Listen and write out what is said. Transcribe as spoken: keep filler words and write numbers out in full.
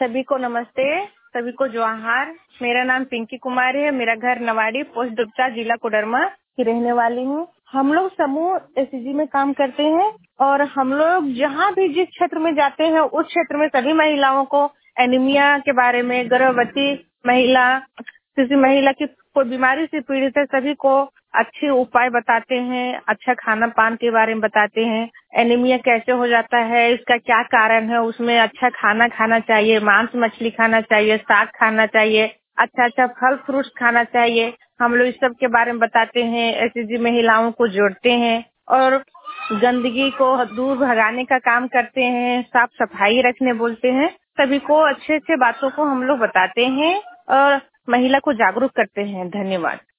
सभी को नमस्ते, सभी को जोहार। मेरा नाम पिंकी कुमार है। मेरा घर नवाड़ी, पोस्ट दुबचा, जिला कोडरमा की रहने वाली हूँ। हम लोग समूह एसएचजी में काम करते हैं और हम लोग जहाँ भी जिस क्षेत्र में जाते हैं उस क्षेत्र में सभी महिलाओं को एनीमिया के बारे में, गर्भवती महिला, किसी महिला की कोई बीमारी से पीड़ित है, सभी को अच्छे उपाय बताते हैं, अच्छा खाना पान के बारे में बताते हैं। एनीमिया कैसे हो जाता है, इसका क्या कारण है, उसमें अच्छा खाना खाना चाहिए, मांस मछली खाना चाहिए, साग खाना चाहिए, अच्छा अच्छा फल फ्रूट्स खाना चाहिए। हम लोग इस सब के बारे में बताते हैं, एसएचजी महिलाओं को जोड़ते हैं और गंदगी को दूर भगाने का काम करते हैं, साफ सफाई रखने बोलते हैं। सभी को अच्छे अच्छे बातों को हम लोग बताते हैं और महिला को जागरूक करते हैं। धन्यवाद।